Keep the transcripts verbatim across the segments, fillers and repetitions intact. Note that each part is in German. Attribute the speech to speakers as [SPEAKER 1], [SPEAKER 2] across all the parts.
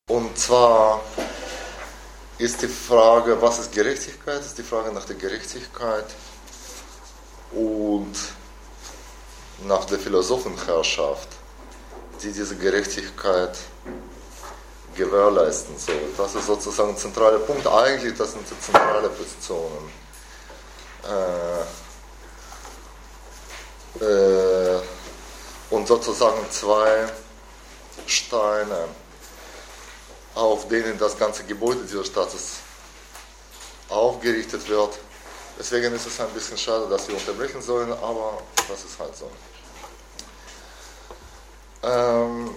[SPEAKER 1] Und zwar ist die Frage, was ist Gerechtigkeit, ist die Frage nach der Gerechtigkeit und nach der Philosophenherrschaft, die diese Gerechtigkeit gewährleisten soll. Das ist sozusagen ein zentraler Punkt. Eigentlich, das sind die zentralen Positionen. Äh, äh, und sozusagen zwei Steine, auf denen das ganze Gebäude dieses Staates aufgerichtet wird. Deswegen ist es ein bisschen schade, dass wir unterbrechen sollen, aber das ist halt so. Ähm,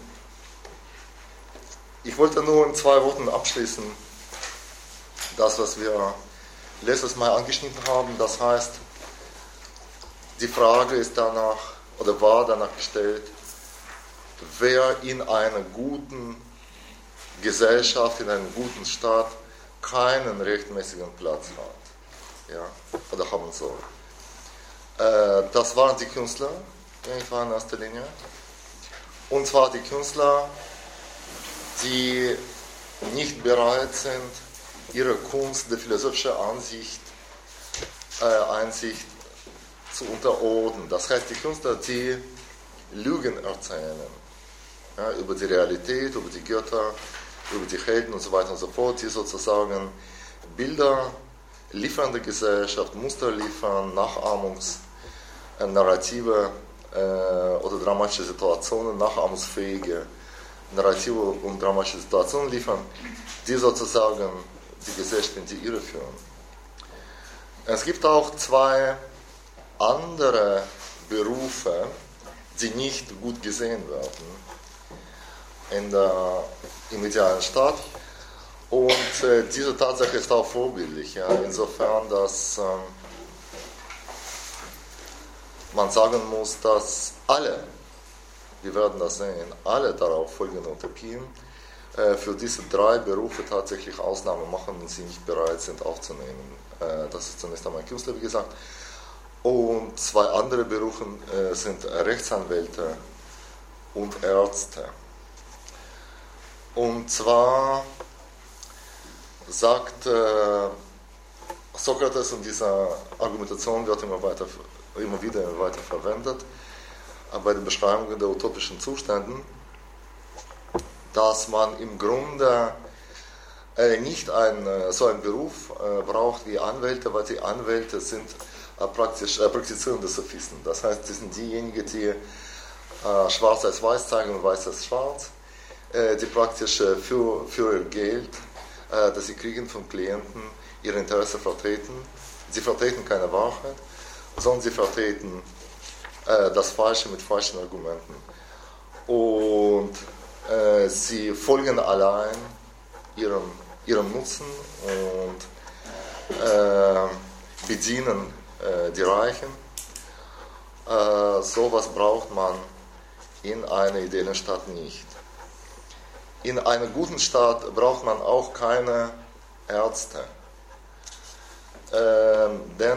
[SPEAKER 1] ich wollte nur in zwei Worten abschließen, das, was wir letztes Mal angeschnitten haben. Das heißt, die Frage ist danach, oder war danach gestellt, wer in einer guten Gesellschaft, in einem guten Staat keinen rechtmäßigen Platz hat, ja, oder haben soll. Äh, das waren die Künstler, irgendwann in erster Linie. Und zwar die Künstler, die nicht bereit sind, ihre Kunst der philosophischen Ansicht, äh, Einsicht zu unterordnen. Das heißt, die Künstler, die Lügen erzählen, ja, über die Realität, über die Götter, über die Helden und so weiter und so fort, die sozusagen Bilder liefernde Gesellschaft, Muster liefern, Nachahmungsnarrative äh, oder dramatische Situationen, nachahmungsfähige Narrative und dramatische Situationen liefern, die sozusagen die Gesellschaft in die Irre führen. Es gibt auch zwei andere Berufe, die nicht gut gesehen werden in der, im idealen Staat. Und äh, diese Tatsache ist auch vorbildlich, ja, insofern, dass ähm, man sagen muss, dass alle, wir werden das sehen, alle darauf folgenden Utopien äh, für diese drei Berufe tatsächlich Ausnahmen machen und sie nicht bereit sind aufzunehmen. Äh, das ist zunächst einmal Künstler, wie gesagt. Und zwei andere Berufe äh, sind Rechtsanwälte und Ärzte. Und zwar sagt äh, Sokrates, und diese Argumentation wird immer, weiter, immer wieder weiter verwendet, äh, bei der Beschreibung der utopischen Zustände, dass man im Grunde äh, nicht ein, so einen Beruf äh, braucht wie Anwälte, weil die Anwälte sind äh, praktisch äh, praktizierende Sophisten. Das heißt, sie sind diejenigen, die äh, schwarz als weiß zeigen und weiß als schwarz, äh, die praktisch äh, für, für ihr Geld, äh, das sie kriegen von Klienten, ihre Interessen vertreten. Sie vertreten keine Wahrheit, sondern sie vertreten äh, das Falsche mit falschen Argumenten. Und äh, sie folgen allein ihrem, ihrem Nutzen und äh, bedienen äh, die Reichen. Äh, sowas braucht man in einer ideellen Stadt nicht. In einer guten Stadt braucht man auch keine Ärzte. Äh, denn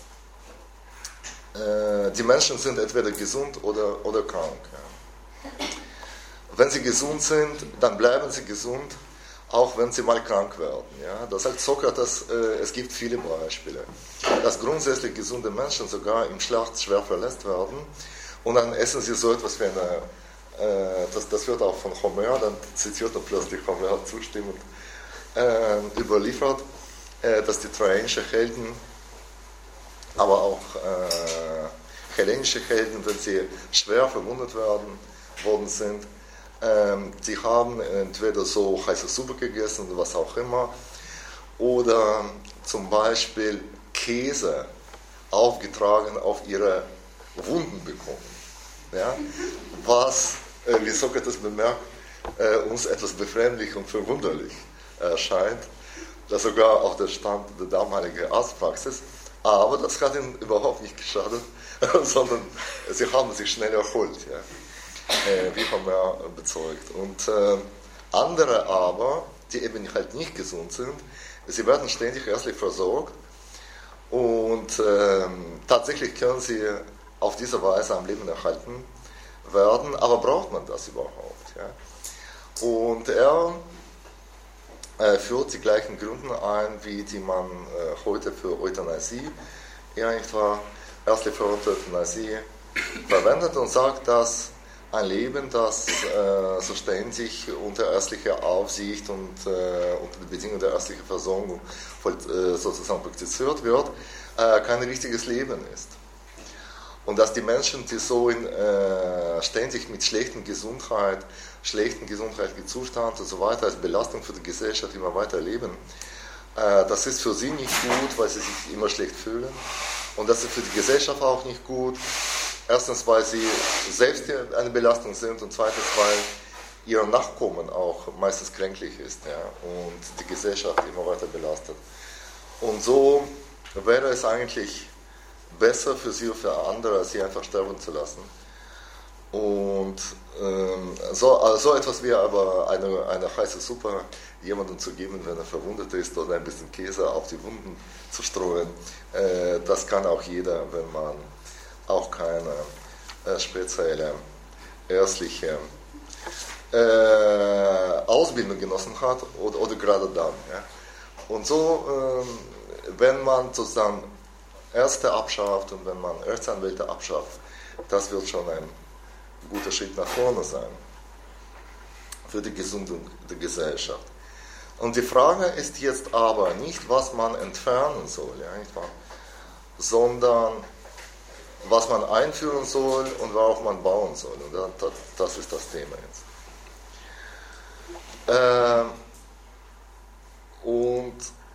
[SPEAKER 1] äh, die Menschen sind entweder gesund oder, oder krank. Ja. Wenn sie gesund sind, dann bleiben sie gesund, auch wenn sie mal krank werden. Ja. Das sagt Sokrates, äh, es gibt viele Beispiele, dass grundsätzlich gesunde Menschen sogar im Schlacht schwer verletzt werden und dann essen sie so etwas wie eine, äh, das, das wird auch von Homer, dann zitiert er plötzlich Homer zustimmend, äh, überliefert, äh, dass die trojanische Helden, aber auch äh, hellenische Helden, wenn sie schwer verwundet werden, worden sind, ähm, die haben entweder so heiße Suppe gegessen oder was auch immer, oder zum Beispiel Käse aufgetragen auf ihre Wunden bekommen. Ja? Was, äh, wie Sokrates bemerkt, äh, uns etwas befremdlich und verwunderlich erscheint. Das sogar auch der Stand der damaligen Arztpraxis. Aber das hat ihnen überhaupt nicht geschadet, sondern sie haben sich schnell erholt, ja? äh, wie Homer bezeugt. Und äh, andere aber, die eben halt nicht gesund sind, sie werden ständig ärztlich versorgt und äh, tatsächlich können sie auf diese Weise am Leben erhalten werden, aber braucht man das überhaupt? Ja? Und er äh, führt die gleichen Gründe ein, wie die man äh, heute für Euthanasie, ja, nicht wahr, ärztlich verordnete Euthanasie verwendet und sagt, dass ein Leben, das äh, so ständig unter ärztlicher Aufsicht und äh, unter den Bedingungen der ärztlichen Versorgung voll, äh, sozusagen praktiziert wird, äh, kein richtiges Leben ist. Und dass die Menschen, die so in, äh, ständig mit schlechter Gesundheit, schlechten gesundheitlichen Zustand und so weiter als Belastung für die Gesellschaft immer weiter leben, äh, das ist für sie nicht gut, weil sie sich immer schlecht fühlen. Und das ist für die Gesellschaft auch nicht gut. Erstens, weil sie selbst eine Belastung sind und zweitens, weil ihr Nachkommen auch meistens kränklich ist, ja, und die Gesellschaft immer weiter belastet. Und so wäre es eigentlich besser für sie und für andere, sie einfach sterben zu lassen. Und ähm, so, also so etwas wie aber eine, eine heiße Suppe jemandem zu geben, wenn er verwundet ist, oder ein bisschen Käse auf die Wunden zu streuen, äh, das kann auch jeder, wenn man auch keine äh, spezielle ärztliche äh, Ausbildung genossen hat oder, oder gerade dann. Ja. Und so, äh, wenn man sozusagen Ärzte abschafft und wenn man Rechtsanwälte abschafft, das wird schon ein guter Schritt nach vorne sein für die Gesundung der Gesellschaft. Und die Frage ist jetzt aber nicht, was man entfernen soll, ja, nicht wahr? Sondern was man einführen soll und worauf man bauen soll. Und das, das ist das Thema jetzt. Äh, und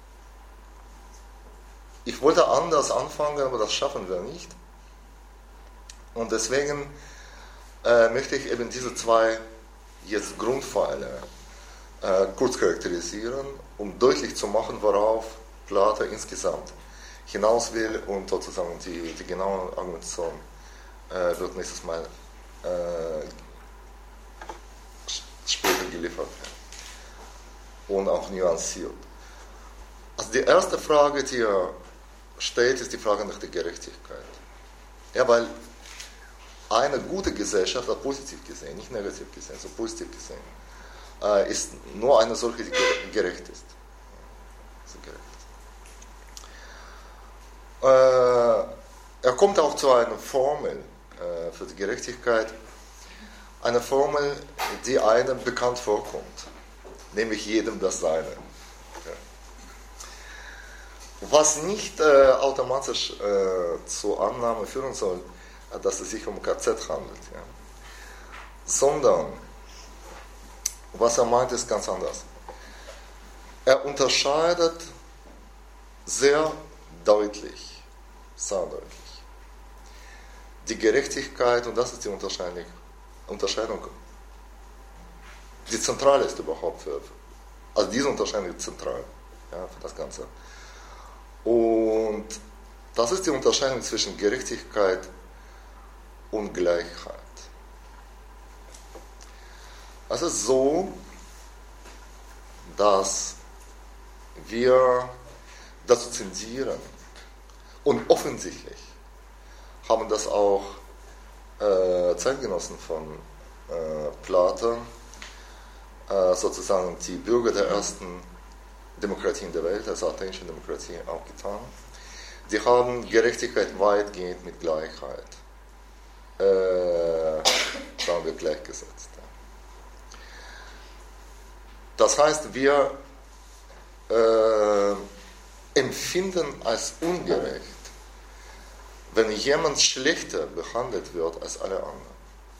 [SPEAKER 1] ich wollte anders anfangen, aber das schaffen wir nicht. Und deswegen äh, möchte ich eben diese zwei jetzt Grundpfeiler äh, kurz charakterisieren, um deutlich zu machen, worauf Plato insgesamt hinaus will, und sozusagen die, die genaue Argumentation äh, wird nächstes Mal äh, später geliefert werden und auch nuanciert. Also die erste Frage, die er stellt, ist die Frage nach der Gerechtigkeit. Ja, weil eine gute Gesellschaft, also positiv gesehen, nicht negativ gesehen, so positiv gesehen, äh, ist nur eine solche, die gerecht ist. Also gerecht. Er kommt auch zu einer Formel äh, für die Gerechtigkeit, eine Formel, die einem bekannt vorkommt, nämlich jedem das Seine. Ja. Was nicht äh, automatisch äh, zur Annahme führen soll, dass es sich um K Z handelt, ja. Sondern, was er meint, ist ganz anders. Er unterscheidet sehr deutlich, sehr deutlich, die Gerechtigkeit, und das ist die Unterscheidung, Unterscheidung die zentral ist überhaupt für, also diese Unterscheidung ist zentral, ja, für das Ganze. Und das ist die Unterscheidung zwischen Gerechtigkeit und Gleichheit. Es ist so, dass wir dazu tendieren, und offensichtlich haben das auch äh, Zeitgenossen von äh, Plato, äh, sozusagen die Bürger der ersten Demokratien der Welt, also athenischen Demokratie, auch getan. Die haben Gerechtigkeit weitgehend mit Gleichheit, äh, sagen wir, gleichgesetzt. Das heißt, wir äh, empfinden als ungerecht, wenn jemand schlechter behandelt wird als alle anderen.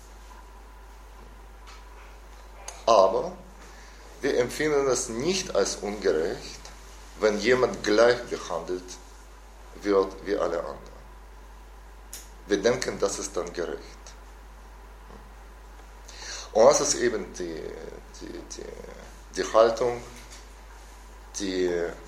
[SPEAKER 1] Aber wir empfinden es nicht als ungerecht, wenn jemand gleich behandelt wird wie alle anderen. Wir denken, das ist dann gerecht. Und das ist eben die, die, die, die Haltung, die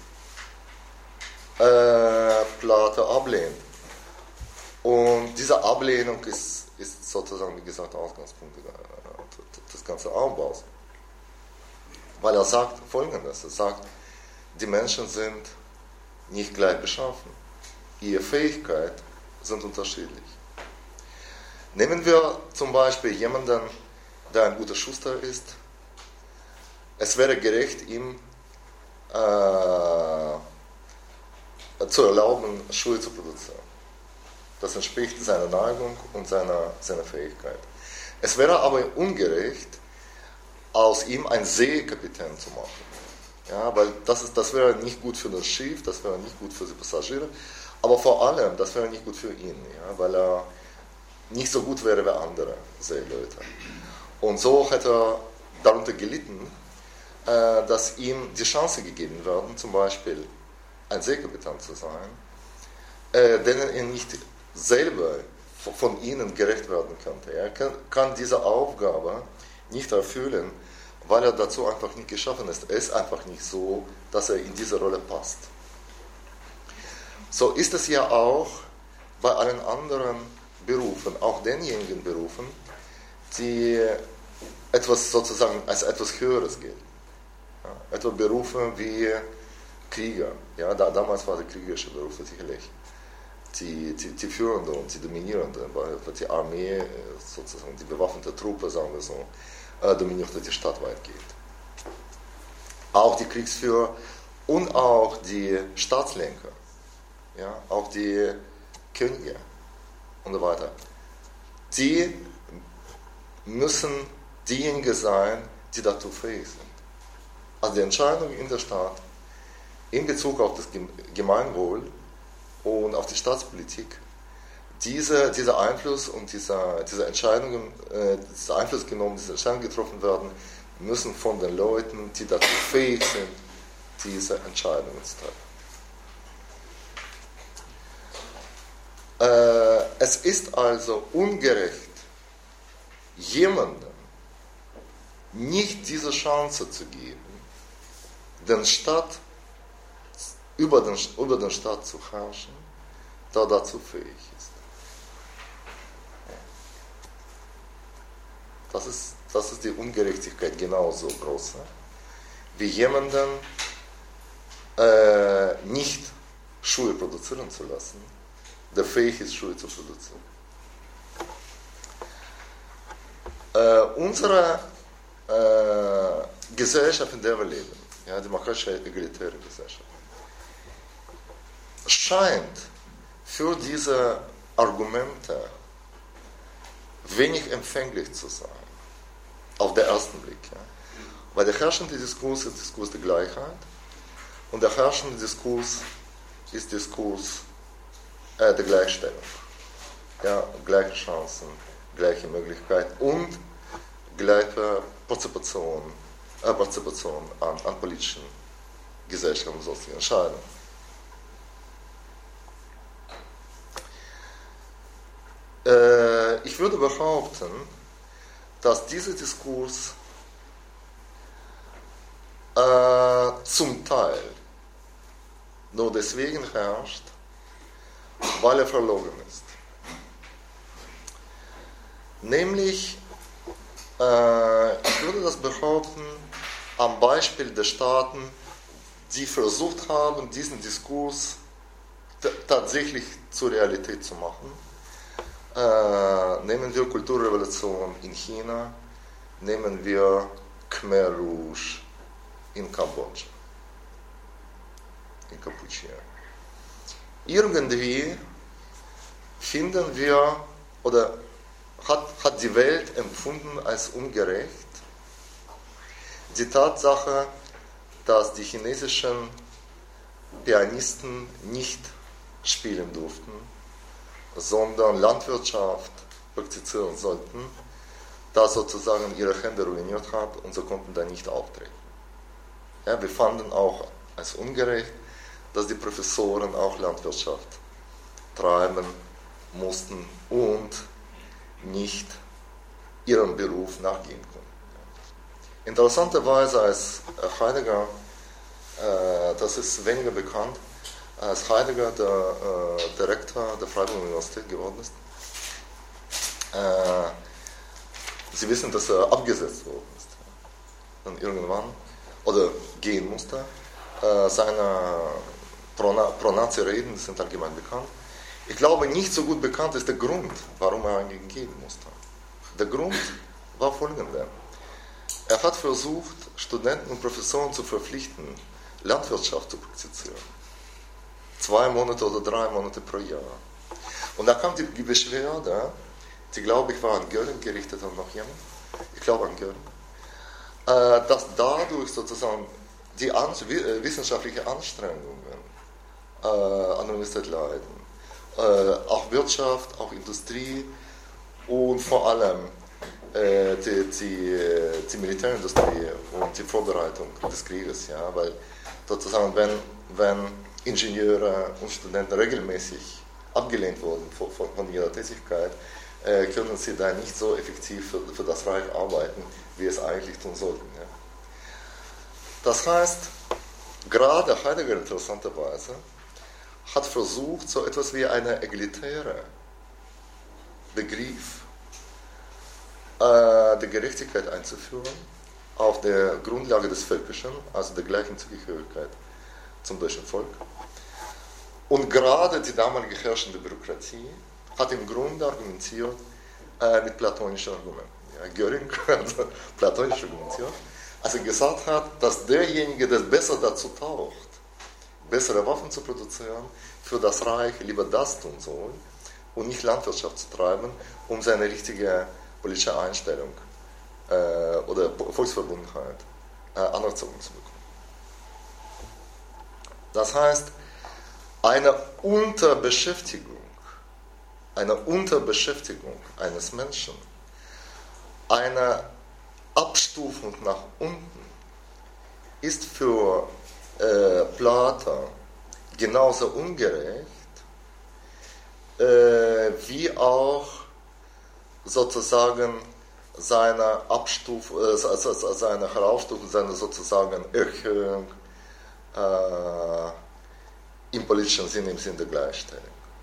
[SPEAKER 1] äh, Plato ablehnt. Und diese Ablehnung ist, ist sozusagen, wie gesagt, der Ausgangspunkt des ganzen Aufbaus. Weil er sagt Folgendes, er sagt, die Menschen sind nicht gleich beschaffen. Ihre Fähigkeiten sind unterschiedlich. Nehmen wir zum Beispiel jemanden, der ein guter Schuster ist. Es wäre gerecht, ihm äh, zu erlauben, Schuhe zu produzieren. Das entspricht seiner Neigung und seiner, seiner Fähigkeit. Es wäre aber ungerecht, aus ihm einen Seekapitän zu machen. Ja, weil das, ist, das wäre nicht gut für das Schiff, das wäre nicht gut für die Passagiere, aber vor allem, das wäre nicht gut für ihn, ja, weil er nicht so gut wäre wie andere Seeleute. Und so hätte er darunter gelitten, äh, dass ihm die Chance gegeben werden, zum Beispiel ein Seekapitän zu sein, äh, denen er nicht selber von ihnen gerecht werden könnte. Er kann, kann diese Aufgabe nicht erfüllen, weil er dazu einfach nicht geschaffen ist. Er ist einfach nicht so, dass er in diese Rolle passt. So ist es ja auch bei allen anderen Berufen, auch denjenigen Berufen, die etwas sozusagen als etwas Höheres gelten. Ja, etwa Berufe wie Krieger. Ja, da, damals war der kriegerische Beruf sicherlich die, die, die führende und die dominierende, weil die Armee, sozusagen die bewaffnete Truppe, sagen wir so, dominierte die Stadt weitgehend. Auch die Kriegsführer und auch die Staatslenker, ja, auch die Könige und so weiter, die müssen diejenigen sein, die dazu fähig sind. Also die Entscheidung in der Stadt in Bezug auf das Gemeinwohl und auf die Staatspolitik, diese, dieser Einfluss und dieser, diese Entscheidungen, äh, dieser Einfluss genommen, diese Entscheidungen getroffen werden, müssen von den Leuten, die dazu fähig sind, diese Entscheidungen zu treffen. Äh, es ist also ungerecht, jemandem nicht diese Chance zu geben, den Staat, über den, über den Staat zu herrschen, der dazu fähig ist. Das ist, das ist die Ungerechtigkeit genauso groß, wie jemanden äh, nicht Schuhe produzieren zu lassen, der fähig ist, Schuhe zu produzieren. Äh, unsere äh, Gesellschaft, in der wir leben, ja, demokratische, egalitäre Gesellschaft, scheint für diese Argumente wenig empfänglich zu sein, auf den ersten Blick. Ja. Weil der herrschende Diskurs ist Diskurs der Gleichheit und der herrschende Diskurs ist Diskurs äh, der Gleichstellung. Ja, gleiche Chancen, gleiche Möglichkeiten und gleiche Partizipation, äh, Partizipation an, an politischen, gesellschaftlichen und sonstigen Entscheidungen. Äh, ich würde behaupten, dass dieser Diskurs äh, zum Teil nur deswegen herrscht, weil er verlogen ist. Nämlich, äh, ich würde das behaupten, am Beispiel der Staaten, die versucht haben, diesen Diskurs t- tatsächlich zur Realität zu machen. Äh, nehmen wir Kulturrevolution in China, nehmen wir Khmer Rouge in Kambodscha, in Kampuchea. Irgendwie finden wir, oder hat, hat die Welt empfunden als ungerecht, die Tatsache, dass die chinesischen Pianisten nicht spielen durften, sondern Landwirtschaft praktizieren sollten, das sozusagen ihre Hände ruiniert hat und sie konnten da nicht auftreten. Ja, wir fanden auch als ungerecht, dass die Professoren auch Landwirtschaft treiben mussten und nicht ihrem Beruf nachgehen konnten. Interessanterweise, als Heidegger, äh, das ist weniger bekannt, als Heidegger der, äh, der Rektor der Freiburger Universität geworden ist, äh, Sie wissen, dass er abgesetzt worden ist. Dann irgendwann, oder gehen musste. Äh, seine Pro-Nazi-Reden sind allgemein bekannt. Ich glaube, nicht so gut bekannt ist der Grund, warum er eigentlich gehen musste. Der Grund war folgender. Er hat versucht, Studenten und Professoren zu verpflichten, Landwirtschaft zu praktizieren. Zwei Monate oder drei Monate pro Jahr. Und da kam die, die Beschwerde, die glaube ich war an Göring gerichtet und noch jemand, ich glaube an Göring, äh, dass dadurch sozusagen die an, wissenschaftlichen Anstrengungen äh, an der Universität leiden. Äh, auch Wirtschaft, auch Industrie und vor allem äh, die, die, die Militärindustrie und die Vorbereitung des Krieges. Ja, weil sozusagen, wenn, wenn Ingenieure und Studenten regelmäßig abgelehnt wurden von, von, von ihrer Tätigkeit, äh, können sie da nicht so effektiv für, für das Reich arbeiten, wie es eigentlich tun sollten. Ja. Das heißt, gerade Heidegger interessanterweise hat versucht, so etwas wie eine egalitäre Begriff äh, der Gerechtigkeit einzuführen, auf der Grundlage des Völkischen, also der gleichen Zugehörigkeit zum deutschen Volk. Und gerade die damalige herrschende Bürokratie hat im Grunde argumentiert äh, mit platonischen Argumenten. Ja, Göring hat platonisch argumentiert, als er gesagt hat, dass derjenige, der besser dazu taucht, bessere Waffen zu produzieren, für das Reich lieber das tun soll und nicht Landwirtschaft zu treiben, um seine richtige politische Einstellung äh, oder Volksverbundenheit äh, anerzogen zu bekommen. Das heißt, eine Unterbeschäftigung, eine Unterbeschäftigung eines Menschen, eine Abstufung nach unten ist für äh, Platon genauso ungerecht, äh, wie auch sozusagen seine Abstufung, äh, seine Herausstufung, seine sozusagen Erhöhung äh, im politischen Sinne, im Sinne der Gleichstellung.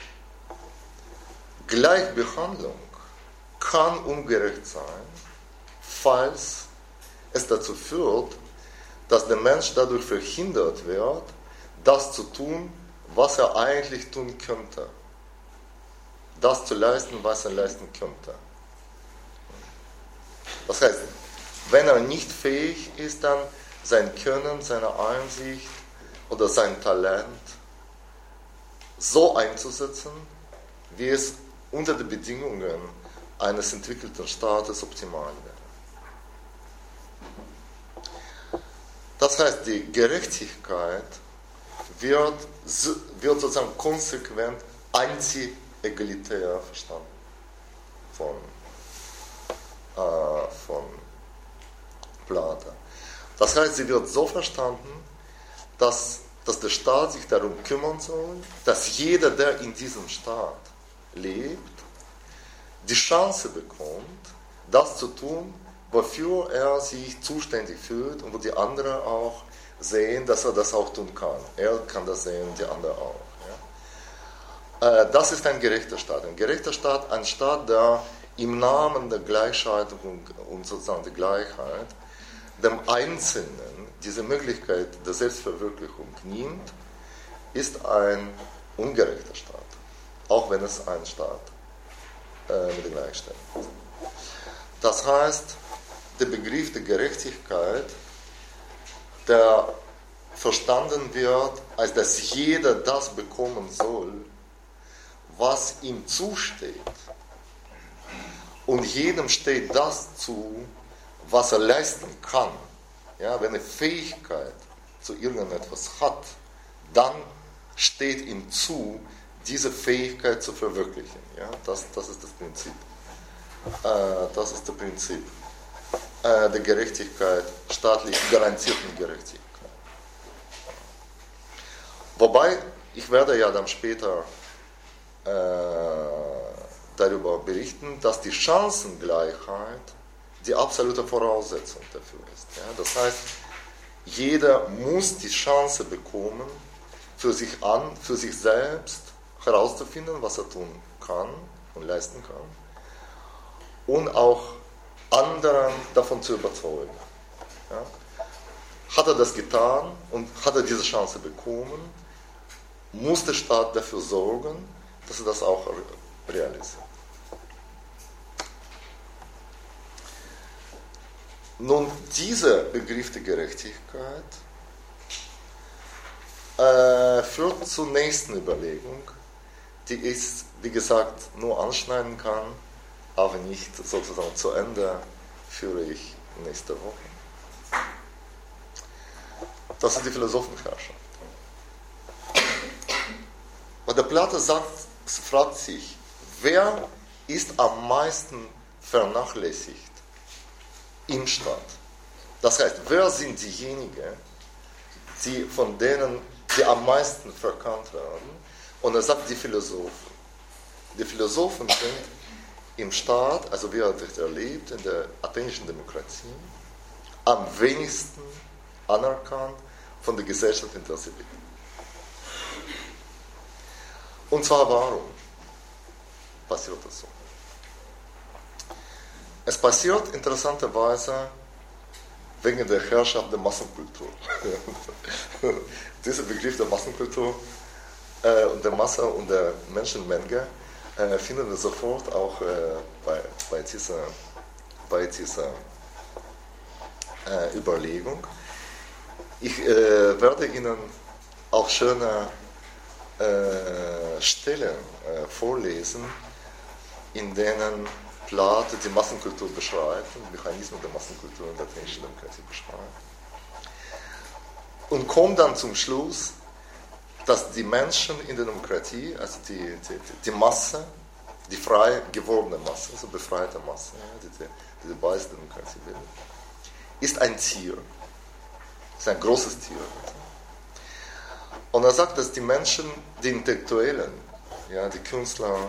[SPEAKER 1] Gleichbehandlung kann ungerecht sein, falls es dazu führt, dass der Mensch dadurch verhindert wird, das zu tun, was er eigentlich tun könnte. Das zu leisten, was er leisten könnte. Das heißt, wenn er nicht fähig ist, dann sein Können, seine Einsicht oder sein Talent so einzusetzen, wie es unter den Bedingungen eines entwickelten Staates optimal wäre. Das heißt, die Gerechtigkeit wird, wird sozusagen konsequent anti-egalitär verstanden von, äh, von Platon. Das heißt, sie wird so verstanden, dass, dass der Staat sich darum kümmern soll, dass jeder, der in diesem Staat lebt, die Chance bekommt, das zu tun, wofür er sich zuständig fühlt und wo die anderen auch sehen, dass er das auch tun kann. Er kann das sehen und die anderen auch. Ja. Das ist ein gerechter Staat. Ein gerechter Staat, ein Staat, der im Namen der Gleichheit und sozusagen der Gleichheit dem Einzelnen diese Möglichkeit der Selbstverwirklichung nimmt, ist ein ungerechter Staat. Auch wenn es ein Staat äh, mit der Gleichstellung ist. Das heißt, der Begriff der Gerechtigkeit, der verstanden wird, als dass jeder das bekommen soll, was ihm zusteht. Und jedem steht das zu, was er leisten kann. Ja, wenn er Fähigkeit zu irgendetwas hat, dann steht ihm zu, diese Fähigkeit zu verwirklichen. Ja, das, das ist das Prinzip. Äh, das ist das Prinzip äh, der Gerechtigkeit, staatlich garantierten Gerechtigkeit. Wobei, ich werde ja dann später äh, darüber berichten, dass die Chancengleichheit die absolute Voraussetzung dafür ist. Ja, das heißt, jeder muss die Chance bekommen, für sich an, für sich selbst herauszufinden, was er tun kann und leisten kann, und auch anderen davon zu überzeugen. Ja. Hat er das getan und hat er diese Chance bekommen, muss der Staat dafür sorgen, dass er das auch realisiert. Nun, dieser Begriff der Gerechtigkeit äh, führt zur nächsten Überlegung, die ich, wie gesagt, nur anschneiden kann, aber nicht sozusagen zu Ende führe ich nächste Woche. Das ist die Philosophenherrschaft. Und der Plato sagt, fragt sich, wer ist am meisten vernachlässigt im Staat? Das heißt, wer sind diejenigen, die von denen, die am meisten verkannt werden? Und er sagt, die Philosophen. Die Philosophen sind im Staat, also wie er das erlebt, in der athenischen Demokratie, am wenigsten anerkannt von der Gesellschaft in der sie lebt. Und zwar warum passiert das so? Es passiert interessanterweise wegen der Herrschaft der Massenkultur. Dieser Begriff der Massenkultur äh, und der Masse und der Menschenmenge äh, finden wir sofort auch äh, bei, bei dieser, bei dieser äh, Überlegung. Ich äh, werde Ihnen auch schöne äh, Stellen äh, vorlesen, in denen Plato die Massenkultur beschreibt, die Mechanismen der Massenkultur in der athenischen Demokratie beschreibt. Und kommt dann zum Schluss, dass die Menschen in der Demokratie, also die, die, die Masse, die frei gewordene Masse, also befreite Masse, die die, die Basis der Demokratie bildet, ist ein Tier. Ist ein großes Tier. Und er sagt, dass die Menschen, die Intellektuellen, ja, die Künstler,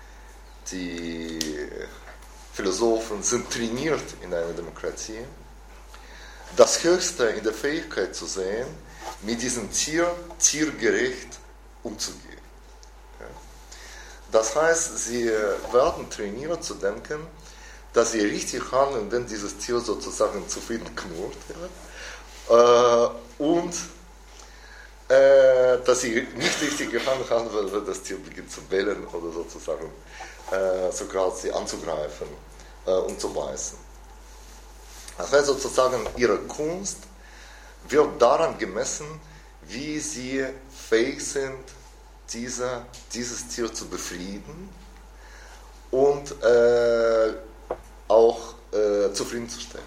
[SPEAKER 1] die Philosophen sind trainiert in einer Demokratie, das Höchste in der Fähigkeit zu sehen, mit diesem Tier tiergerecht umzugehen. Ja. Das heißt, sie werden trainiert zu denken, dass sie richtig handeln, wenn dieses Tier sozusagen zufrieden knurrt. Ja. Äh, und äh, dass sie nicht richtig gehandelt haben, wenn das Tier beginnt zu bellen oder sozusagen äh, sogar sie anzugreifen äh, und zu beißen. Das heißt sozusagen, ihre Kunst wird daran gemessen, wie sie fähig sind, diese, dieses Tier zu befrieden und äh, auch äh, zufriedenzustellen.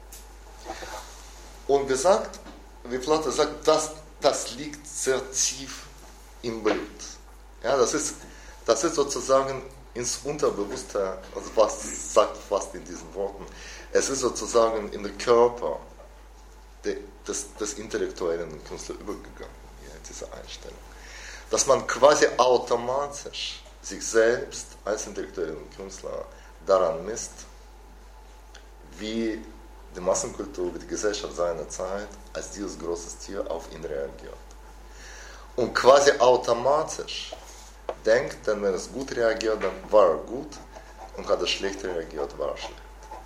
[SPEAKER 1] Und gesagt, wie Plato sagt, das, das liegt sehr tief im Blut. Ja, das ist, das ist sozusagen ins Unterbewusste, also was sagt fast in diesen Worten, es ist sozusagen in den Körper des, des intellektuellen Künstlers übergegangen, ja, diese Einstellung. Dass man quasi automatisch sich selbst als intellektuellen Künstler daran misst, wie die Massenkultur, wie die Gesellschaft seiner Zeit als dieses große Tier auf ihn reagiert. Und quasi automatisch denkt, denn wenn es gut reagiert, dann war er gut, und hat er schlecht reagiert, war er schlecht.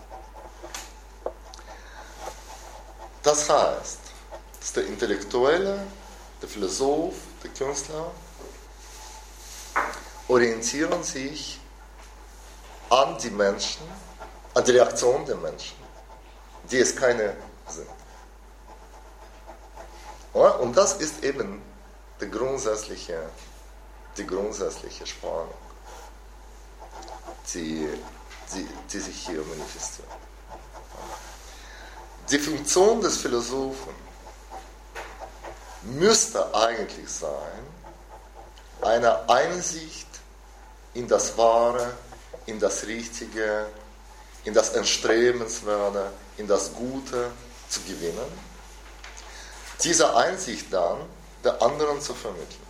[SPEAKER 1] Das heißt, dass der Intellektuelle, der Philosoph, der Künstler orientieren sich an die Menschen, an die Reaktion der Menschen, die es keine sind. Und das ist eben die grundsätzliche, die grundsätzliche Spannung, die, die, die sich hier manifestiert. Die Funktion des Philosophen müsste eigentlich sein, eine Einsicht in das Wahre, in das Richtige, in das Erstrebenswerte, in das Gute zu gewinnen, diese Einsicht dann der anderen zu vermitteln.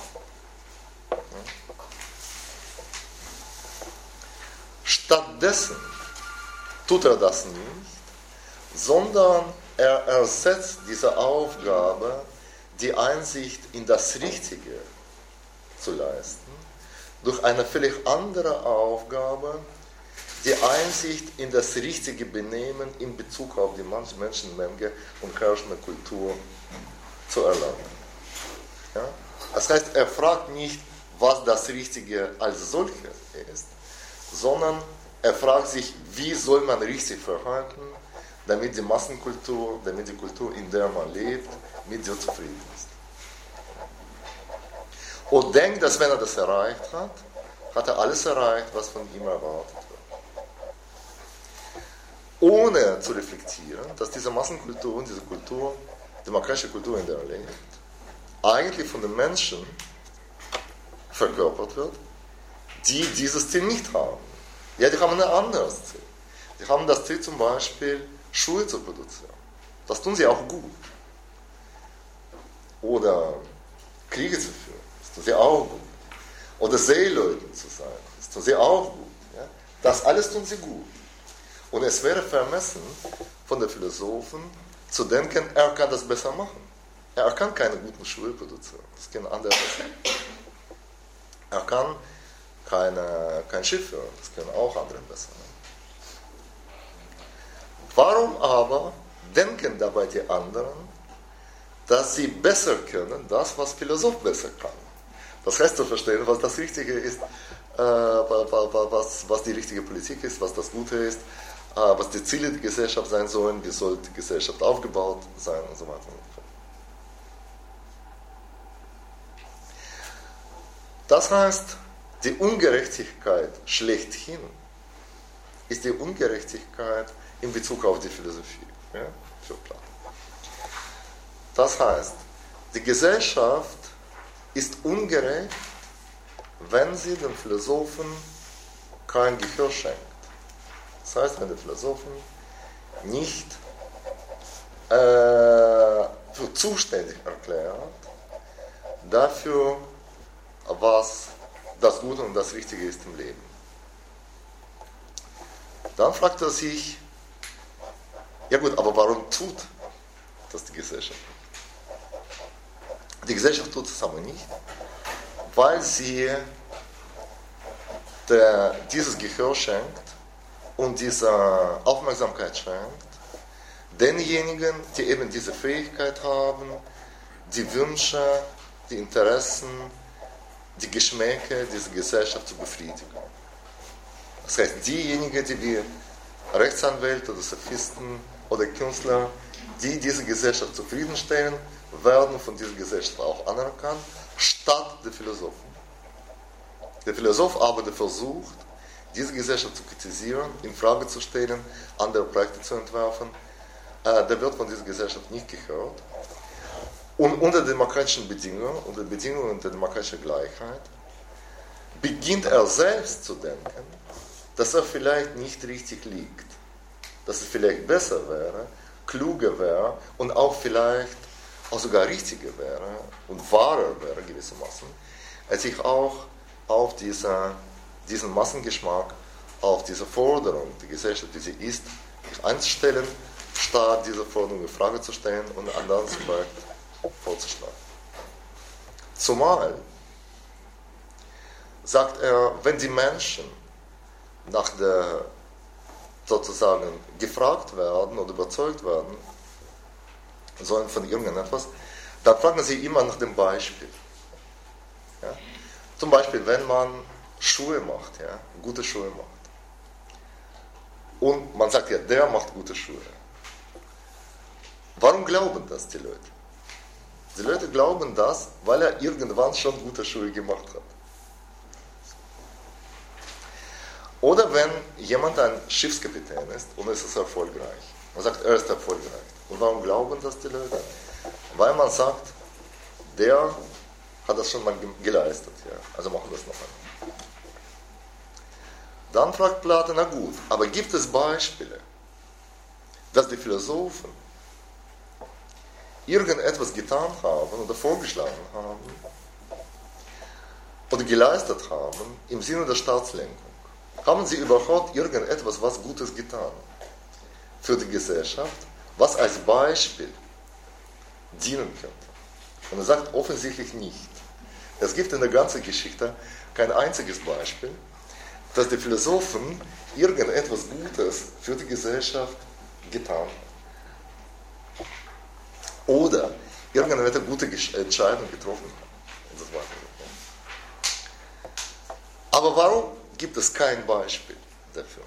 [SPEAKER 1] Stattdessen tut er das nicht, sondern er ersetzt diese Aufgabe, die Einsicht in das Richtige zu leisten, durch eine völlig andere Aufgabe, die Einsicht in das richtige Benehmen in Bezug auf die Menschenmenge und herrschende Kultur zu erlangen. Ja? Das heißt, er fragt nicht, was das Richtige als solches ist, sondern er fragt sich, wie soll man richtig verhalten, damit die Massenkultur, damit die Kultur, in der man lebt, mit dir zufrieden ist. und denkt, dass wenn er das erreicht hat, hat er alles erreicht, was von ihm erwartet wird. Ohne zu reflektieren, dass diese Massenkultur und diese Kultur, demokratische Kultur, in der er lebt, eigentlich von den Menschen verkörpert wird, die dieses Ziel nicht haben. Ja, die haben ein anderes Ziel. Die haben das Ziel zum Beispiel, Schuhe zu produzieren. Das tun sie auch gut. Oder Kriege zu führen. Das tun sie auch gut. Oder Seeleute zu sein. Das tun sie auch gut. Ja? Das alles tun sie gut. Und es wäre vermessen von den Philosophen zu denken, er kann das besser machen. Er kann keine guten Schuhe produzieren. Das können andere besser. Er kann keine, kein Schiff führen. Das können auch andere besser. Warum aber denken dabei die anderen, dass sie besser können, das, was Philosoph besser kann? Das heißt zu verstehen, was das Richtige ist, äh, was, was die richtige Politik ist, was das Gute ist, äh, was die Ziele der Gesellschaft sein sollen, wie soll die Gesellschaft aufgebaut sein und so weiter und so fort. Das heißt, die Ungerechtigkeit schlechthin ist die Ungerechtigkeit in Bezug auf die Philosophie, ja, für Platon. Das heißt, die Gesellschaft ist ungerecht, wenn sie den Philosophen kein Gehör schenkt. Das heißt, wenn die Philosophen nicht äh, für zuständig erklärt dafür, was das Gute und das Richtige ist im Leben. Dann fragt er sich, ja gut, aber warum tut das die Gesellschaft? Die Gesellschaft tut es aber nicht, weil sie der, dieses Gehör schenkt und diese Aufmerksamkeit schenkt denjenigen, die eben diese Fähigkeit haben, die Wünsche, die Interessen, die Geschmäcke dieser Gesellschaft zu befriedigen. Das heißt, diejenigen, die wie Rechtsanwälte oder Sophisten oder Künstler, die diese Gesellschaft zufriedenstellen, werden von dieser Gesellschaft auch anerkannt, statt der Philosophen. Der Philosoph aber, der versucht, diese Gesellschaft zu kritisieren, in Frage zu stellen, andere Projekte zu entwerfen, äh, der wird von dieser Gesellschaft nicht gehört. Und unter demokratischen Bedingungen, unter Bedingungen der demokratischen Gleichheit, beginnt er selbst zu denken, dass er vielleicht nicht richtig liegt. Dass es vielleicht besser wäre, kluger wäre und auch vielleicht auch sogar richtiger wäre und wahrer wäre gewissermaßen, als sich auch auf diese, diesen Massengeschmack, auf diese Forderung, die Gesellschaft, wie sie ist, einzustellen, statt diese Forderung in Frage zu stellen und ein anderes Projekt vorzuschlagen. Zumal, sagt er, wenn die Menschen nach der sozusagen gefragt werden oder überzeugt werden sollen von irgendetwas, dann fragen sie immer nach dem Beispiel. Ja? Zum Beispiel, wenn man Schuhe macht, ja, gute Schuhe macht. Und man sagt ja, der macht gute Schuhe. Warum glauben das die Leute? Die Leute glauben das, weil er irgendwann schon gute Schuhe gemacht hat. Oder wenn jemand ein Schiffskapitän ist und es ist erfolgreich. Man sagt, er ist erfolgreich. Und warum glauben das die Leute? Weil man sagt, der hat das schon mal geleistet. Ja? Also machen wir das noch einmal. Dann fragt Platon, na gut, aber gibt es Beispiele, dass die Philosophen irgendetwas getan haben oder vorgeschlagen haben oder geleistet haben im Sinne der Staatslenkung? Haben sie überhaupt irgendetwas, was Gutes getan für die Gesellschaft, was als Beispiel dienen könnte? Und er sagt offensichtlich nicht. Es gibt in der ganzen Geschichte kein einziges Beispiel, dass die Philosophen irgendetwas Gutes für die Gesellschaft getan haben. Oder irgendeine gute Entscheidung getroffen haben. Und das war Aber warum gibt es kein Beispiel dafür?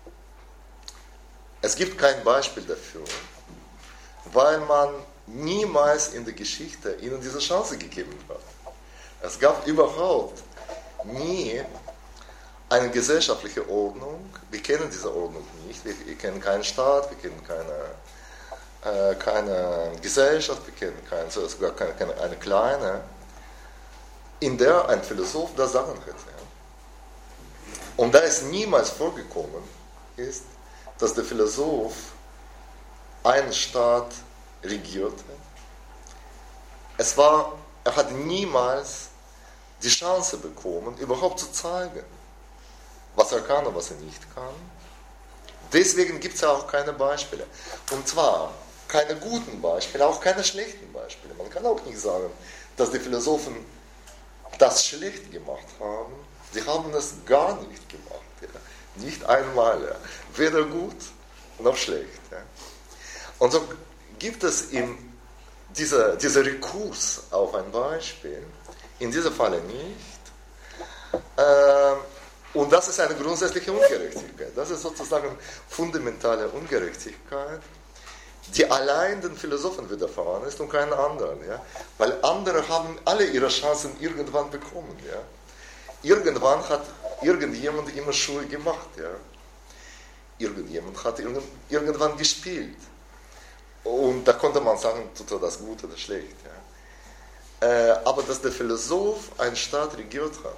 [SPEAKER 1] Es gibt kein Beispiel dafür, weil man niemals in der Geschichte ihnen diese Chance gegeben hat. Es gab überhaupt nie eine gesellschaftliche Ordnung. Wir kennen diese Ordnung nicht. Wir, wir kennen keinen Staat, wir kennen keine, äh, keine Gesellschaft, wir kennen keine, sogar keine, keine, eine kleine, in der ein Philosoph das Sagen hätte. Ja. Und da es niemals vorgekommen ist, dass der Philosoph einen Staat regiert hat, es war, er hat niemals die Chance bekommen, überhaupt zu zeigen, was er kann und was er nicht kann. Deswegen gibt es ja auch keine Beispiele. Und zwar keine guten Beispiele, auch keine schlechten Beispiele. Man kann auch nicht sagen, dass die Philosophen das schlecht gemacht haben. Sie haben es gar nicht gemacht. Ja. Nicht einmal. Ja. Weder gut noch schlecht. Ja. Und so gibt es in dieser, dieser Rekurs auf ein Beispiel, in diesem Falle nicht. Äh, und das ist eine grundsätzliche Ungerechtigkeit. Das ist sozusagen fundamentale Ungerechtigkeit, die allein den Philosophen widerfahren ist und keinen anderen. Ja? Weil andere haben alle ihre Chancen irgendwann bekommen. Ja? Irgendwann hat irgendjemand immer Schule gemacht. Ja? Irgendjemand hat irgendwann gespielt. Und da konnte man sagen, tut er das gut oder schlecht. Ja? Äh, aber dass der Philosoph einen Staat regiert hat,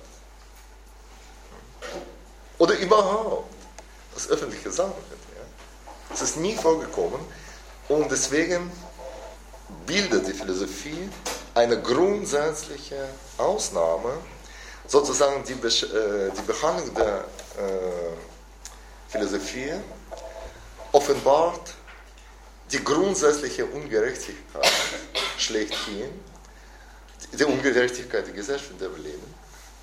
[SPEAKER 1] oder überhaupt das öffentliche Sagen hat, ja? Das ist nie vorgekommen. Und deswegen bildet die Philosophie eine grundsätzliche Ausnahme, sozusagen die, Be- äh, die Behandlung der äh, Philosophie offenbart die grundsätzliche Ungerechtigkeit schlechthin, die Ungerechtigkeit der Gesellschaft, in der wir leben,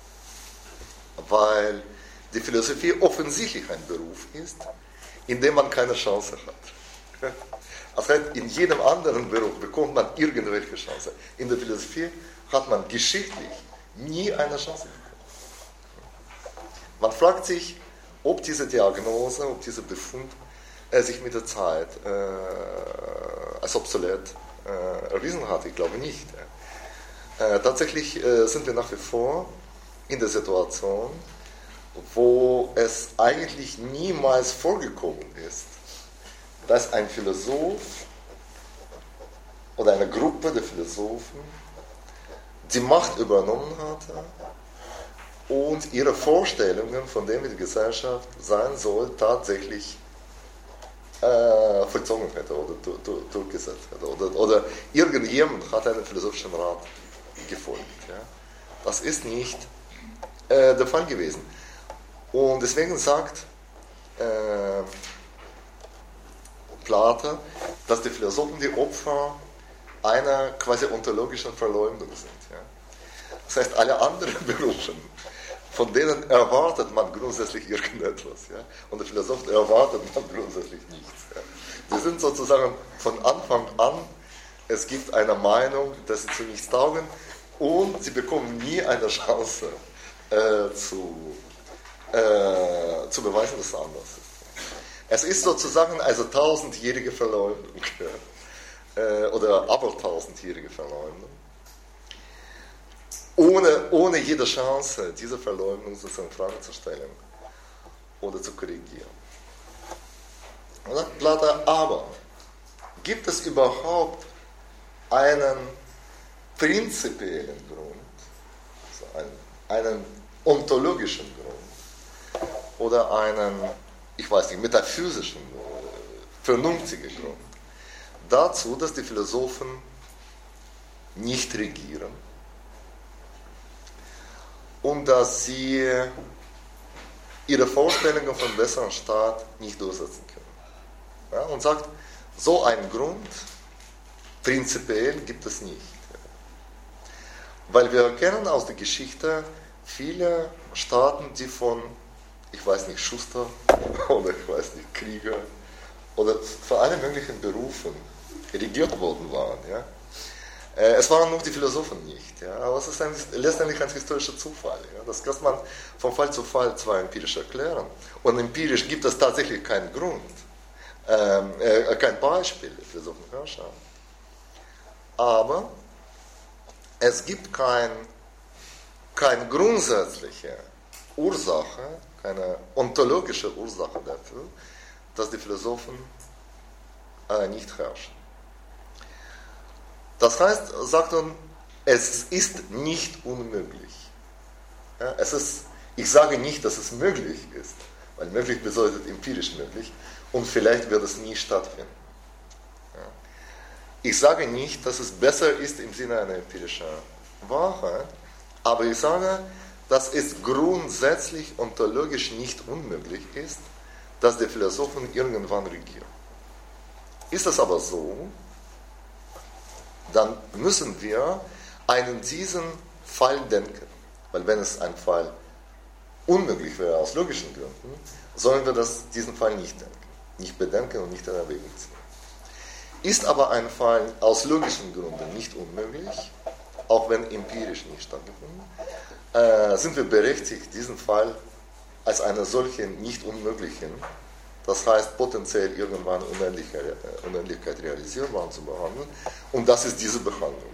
[SPEAKER 1] weil die Philosophie offensichtlich ein Beruf ist, in dem man keine Chance hat. Das heißt, in jedem anderen Beruf bekommt man irgendwelche Chance. In der Philosophie hat man geschichtlich nie eine Chance bekommen. Man fragt sich, ob diese Diagnose, ob dieser Befund äh, sich mit der Zeit äh, als obsolet äh, erwiesen hat. Ich glaube nicht. Äh, tatsächlich äh, sind wir nach wie vor in der Situation, wo es eigentlich niemals vorgekommen ist, dass ein Philosoph oder eine Gruppe der Philosophen die Macht übernommen hatte und ihre Vorstellungen, von denen die Gesellschaft sein soll, tatsächlich äh, vollzogen hätte oder du, du, durchgesetzt hätte. Oder, oder irgendjemand hat einen philosophischen Rat gefolgt. Ja? Das ist nicht äh, der Fall gewesen. Und deswegen sagt äh, Platon, dass die Philosophen die Opfer einer quasi ontologischen Verleumdung sind. Ja? Das heißt, alle anderen Berufe, von denen erwartet man grundsätzlich irgendetwas. Ja? Und der Philosoph erwartet man grundsätzlich nichts. Ja? Sie sind sozusagen von Anfang an, es gibt eine Meinung, dass sie zu nichts taugen und sie bekommen nie eine Chance äh, zu, äh, zu beweisen, dass es anders ist. Es ist sozusagen also tausendjährige Verleumdung. Ja? Äh, oder abertausendjährige Verleumdung. Ohne, ohne jede Chance, diese Verleumdung sozusagen in Frage zu stellen oder zu korrigieren. Und sagt Platon, aber gibt es überhaupt einen prinzipiellen Grund, also einen, einen ontologischen Grund oder einen, ich weiß nicht, metaphysischen, vernünftigen Grund dazu, dass die Philosophen nicht regieren und dass sie ihre Vorstellungen von besseren Staat nicht durchsetzen können. Ja, und sagt, so einen Grund prinzipiell gibt es nicht. Weil wir kennen aus der Geschichte viele Staaten, die von, ich weiß nicht, Schuster oder ich weiß nicht, Krieger oder von allen möglichen Berufen regiert worden waren. Ja. Es waren nur die Philosophen nicht, ja, aber es ist ein, letztendlich ein historischer Zufall. Ja. Das kann man von Fall zu Fall zwar empirisch erklären und empirisch gibt es tatsächlich keinen Grund, ähm, äh, kein Beispiel der Philosophenherrschaft, aber es gibt kein keine grundsätzliche Ursache, keine ontologische Ursache dafür, dass die Philosophen äh, nicht herrschen. Das heißt, sagt man, es ist nicht unmöglich. Ja, es ist, ich sage nicht, dass es möglich ist, weil möglich bedeutet empirisch möglich und vielleicht wird es nie stattfinden. Ja. Ich sage nicht, dass es besser ist im Sinne einer empirischen Wahrheit, aber ich sage, dass es grundsätzlich ontologisch nicht unmöglich ist, dass die Philosophen irgendwann regieren. Ist das aber so, dann müssen wir einen diesen Fall denken. Weil wenn es ein Fall unmöglich wäre aus logischen Gründen, sollen wir das, diesen Fall nicht denken. Nicht bedenken und nicht in Erwägung ziehen. Ist aber ein Fall aus logischen Gründen nicht unmöglich, auch wenn empirisch nicht stattgefunden, äh, sind wir berechtigt, diesen Fall als eine solche nicht unmöglichen, das heißt potenziell irgendwann Unendlichkeit, Unendlichkeit realisierbar zu behandeln. Und das ist diese Behandlung.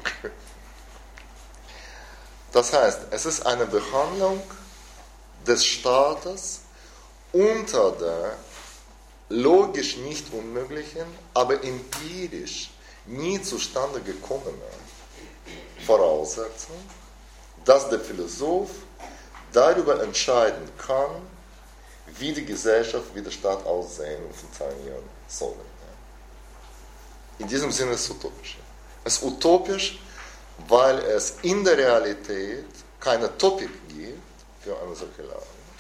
[SPEAKER 1] Das heißt, es ist eine Behandlung des Staates unter der logisch nicht unmöglichen, aber empirisch nie zustande gekommenen Voraussetzung, dass der Philosoph darüber entscheiden kann, wie die Gesellschaft, wie der Staat aussehen und funktionieren soll. In diesem Sinne ist es utopisch. Es ist utopisch, weil es in der Realität keine Topik gibt für eine solche Lage.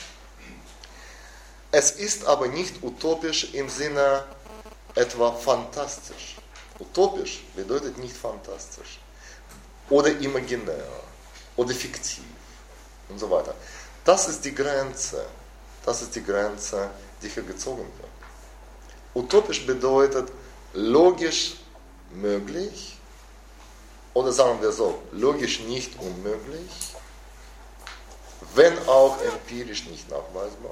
[SPEAKER 1] Es ist aber nicht utopisch im Sinne etwa fantastisch. Utopisch bedeutet nicht fantastisch oder imaginär oder fiktiv und so weiter. Das ist die Grenze. Das ist die Grenze, die hier gezogen wird. Utopisch bedeutet logisch möglich oder sagen wir so, logisch nicht unmöglich, wenn auch empirisch nicht nachweisbar.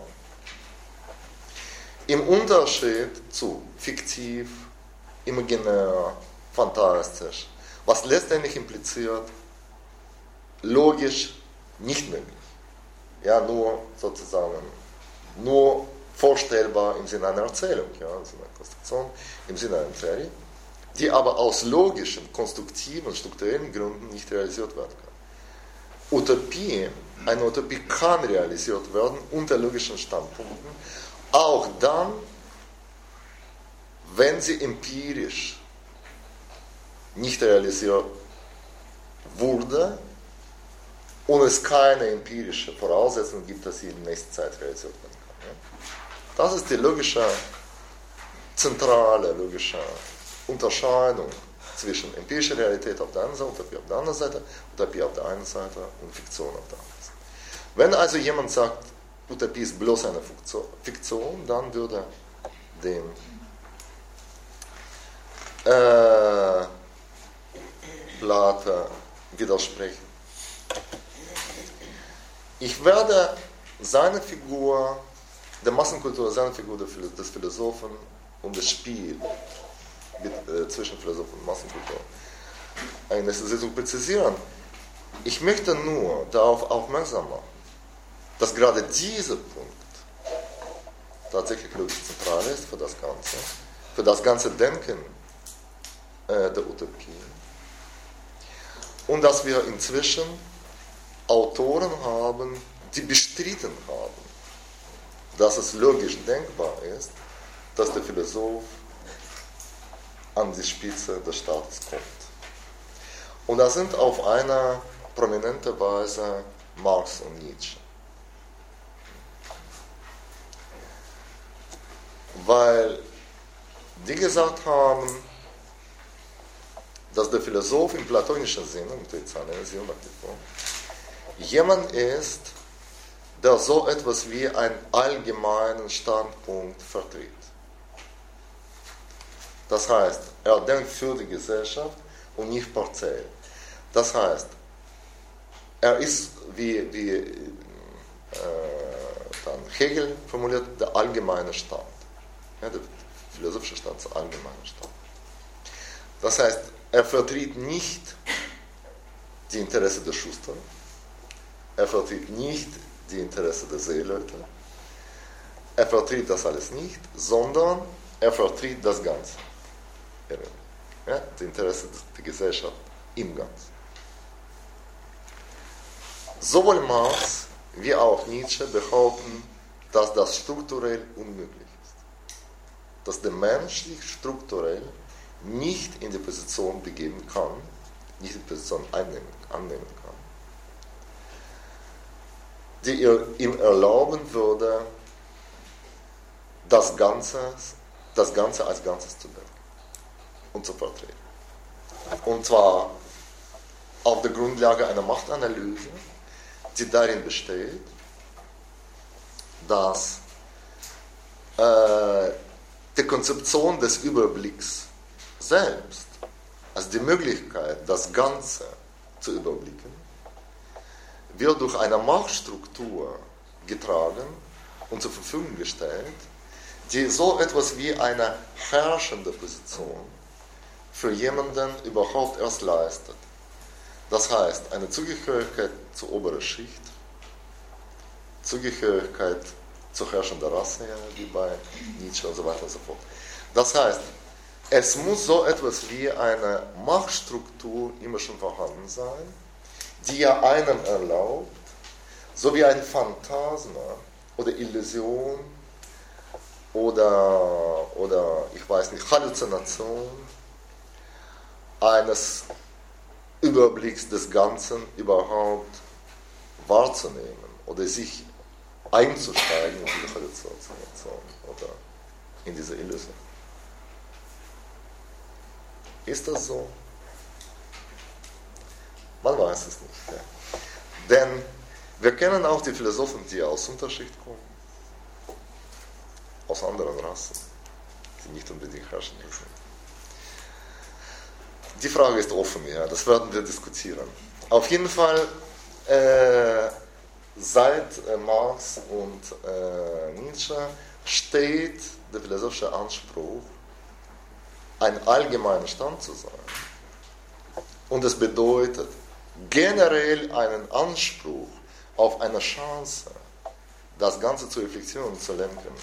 [SPEAKER 1] Im Unterschied zu fiktiv, imaginär, fantastisch, was letztendlich impliziert, logisch nicht möglich. Ja, nur sozusagen, nur vorstellbar im Sinne einer Erzählung, ja, im Sinne einer Konstruktion, im Sinne einer Theorie, die aber aus logischen, konstruktiven, strukturellen Gründen nicht realisiert werden kann. Utopie, eine Utopie kann realisiert werden unter logischen Standpunkten, auch dann, wenn sie empirisch nicht realisiert wurde und es keine empirische Voraussetzung gibt, dass sie in nächster Zeit realisiert werden kann. Das ist die logische, zentrale logische Unterscheidung zwischen empirischer Realität auf der einen Seite, Utopie auf der anderen Seite, Utopie auf der einen Seite und Fiktion auf der anderen Seite. Wenn also jemand sagt, Utopie ist bloß eine Fiktion, dann würde dem äh, Plato widersprechen. Ich werde seine Figur, der Massenkultur, seine Figur des Philosophen und das Spiel mit, äh, zwischen Philosophen und Massenkultur eine nächste Sitzung präzisieren. Ich möchte nur darauf aufmerksam machen, dass gerade dieser Punkt tatsächlich logisch zentral ist für das Ganze, für das ganze Denken äh, der Utopie. Und dass wir inzwischen Autoren haben, die bestritten haben, dass es logisch denkbar ist, dass der Philosoph an die Spitze des Staates kommt. Und das sind auf eine prominente Weise Marx und Nietzsche. Weil die gesagt haben, dass der Philosoph im platonischen Sinne, jemand ist, der so etwas wie einen allgemeinen Standpunkt vertritt. Das heißt, er denkt für die Gesellschaft und nicht partiell. Das heißt, er ist, wie, wie äh, dann Hegel formuliert, der allgemeine Stand. Ja, der philosophische Stand ist der allgemeine Stand. Das heißt, er vertritt nicht die Interessen der Schuster, er vertritt nicht die Interessen der Seeleute, er vertritt das alles nicht, sondern er vertritt das Ganze. Ja, die Interessen der Gesellschaft im Ganzen. Sowohl Marx wie auch Nietzsche behaupten, dass das strukturell unmöglich ist. Dass der Mensch sich strukturell nicht in die Position begeben kann, nicht die Position einnehmen, annehmen kann, die ihm erlauben würde, das Ganze, das Ganze als Ganzes zu denken und zu vertreten. Und zwar auf der Grundlage einer Machtanalyse, die darin besteht, dass äh, die Konzeption des Überblicks selbst, also die Möglichkeit, das Ganze zu überblicken, wird durch eine Machtstruktur getragen und zur Verfügung gestellt, die so etwas wie eine herrschende Position für jemanden überhaupt erst leistet. Das heißt, eine Zugehörigkeit zur oberen Schicht, Zugehörigkeit zur herrschenden Rasse, wie bei Nietzsche und so weiter und so fort. Das heißt, es muss so etwas wie eine Machtstruktur immer schon vorhanden sein, die ja einem erlaubt, so wie ein Phantasma oder Illusion oder, oder ich weiß nicht, Halluzination eines Überblicks des Ganzen überhaupt wahrzunehmen oder sich einzusteigen in diese Halluzination oder in diese Illusion. Ist das so? Man weiß es nicht. Ja. Denn wir kennen auch die Philosophen, die aus Unterschicht kommen, aus anderen Rassen, die nicht unbedingt herrschend sind. Die Frage ist offen, ja, das werden wir diskutieren. Auf jeden Fall, äh, seit äh, Marx und äh, Nietzsche steht der philosophische Anspruch, ein allgemeiner Stand zu sein. Und es bedeutet generell einen Anspruch auf eine Chance, das Ganze zur Reflexion zu lenken,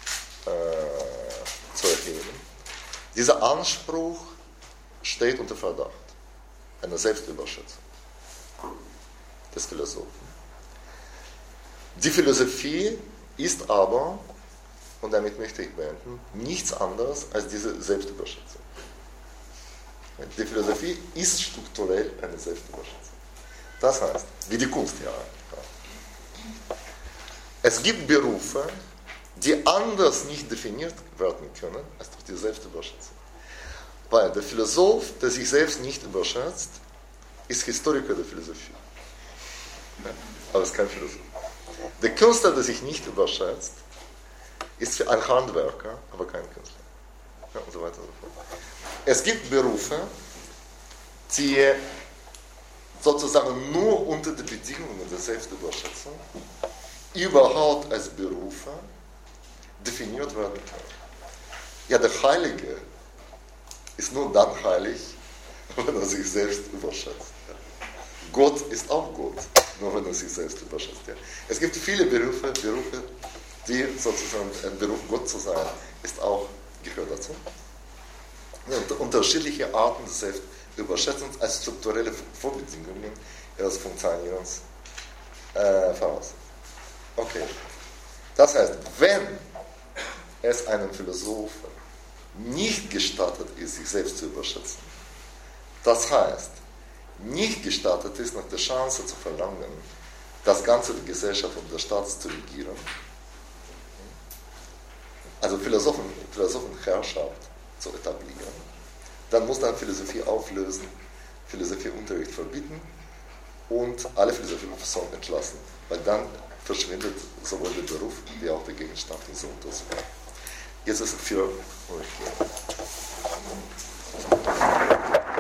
[SPEAKER 1] äh, zu erheben. Dieser Anspruch steht unter Verdacht, eine Selbstüberschätzung des Philosophen. Die Philosophie ist aber, und damit möchte ich beenden, nichts anderes als diese Selbstüberschätzung. Die Philosophie ist strukturell eine Selbstüberschätzung. Das heißt, wie die Kunst ja eigentlich. Es gibt Berufe, die anders nicht definiert werden können als durch die Selbstüberschätzung. Weil der Philosoph, der sich selbst nicht überschätzt, ist Historiker der Philosophie. Aber ist kein Philosoph. Der Künstler, der sich nicht überschätzt, ist ein Handwerker, aber kein Künstler. Ja, und so weiter und so fort. Es gibt Berufe, die sozusagen nur unter den Bedingungen der Selbstüberschätzung überhaupt als Berufe definiert werden können. Ja, der Heilige ist nur dann heilig, wenn er sich selbst überschätzt. Ja. Gott ist auch Gott, nur wenn er sich selbst überschätzt. Ja. Es gibt viele Berufe, Berufe, die sozusagen ein Beruf Gott zu sein, ist auch, gehört dazu. Und unterschiedliche Arten des Selbstüberschätzens als strukturelle Vorbedingungen ihres Funktionierens äh, voraus. Okay. Das heißt, wenn es einem Philosophen nicht gestattet ist, sich selbst zu überschätzen, das heißt, nicht gestattet ist, nach der Chance zu verlangen, das Ganze der Gesellschaft und des Staates zu regieren, also Philosophen, Philosophenherrschaft zu etablieren, dann muss man Philosophie auflösen, Philosophieunterricht verbieten und alle Philosophieprofessoren entlassen, weil dann verschwindet sowohl der Beruf wie auch der Gegenstand dieser Untersuchung. Jetzt ist es für euch.